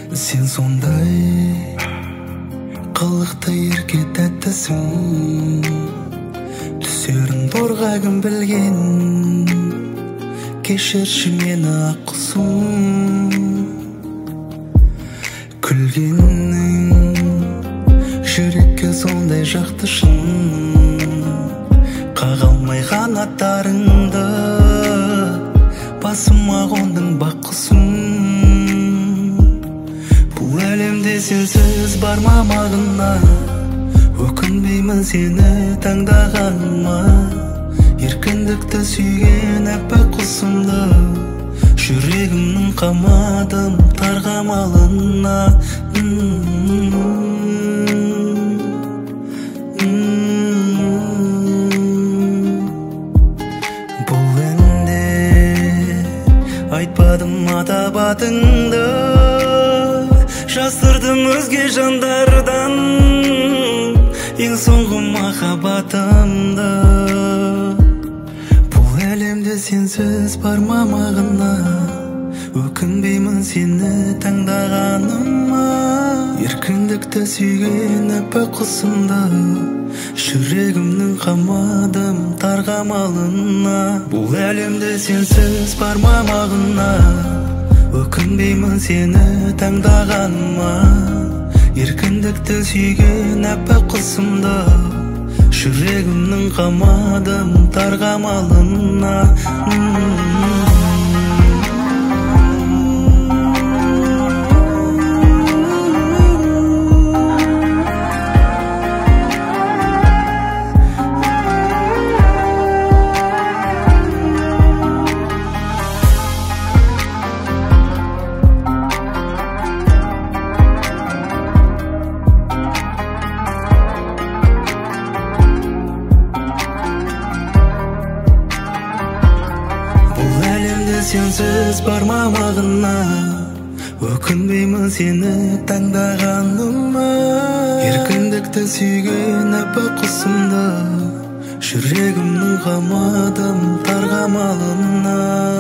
Сен сондай қылықты ерке тәттісің, түсерін торға кім білген. Кешірші мені ақ құсым, күлгенің жүрекке сондай жақты шын. Қаға алмай қанаттарыңды, басыма қондың бақ құсым. Бұл әлемде сенсіз бар мамағына, өкінбеймін сені таңдағаныма. Еркіндікті сүйген әппақ құсымды, жүрегімнің қамадым тарғамалына. Бұл әнде айтпадым атап атыңды, жасырдым өзге жандардан ең соңғы махаббатымды. Бұл әлемде сенсіз бар мамағына, өкінбеймін сені таңдағаныма. Еркіндікті сүйген әппақ құсымды, жүрегімнің қамадым тарғамалына. Бұл әлемде сенсіз бар мамағына, өкінбеймін сені таңдағаныма. Еркіндікті сүйген әппақ құсымды, жүрегімнің қамадым тарғамалына. Сенсіз бар мамағына, өкінбеймін сені таңдағаныма. Еркіндікті сүйген әппақ құсымды, жүрегімнің қамадым тарғамалына.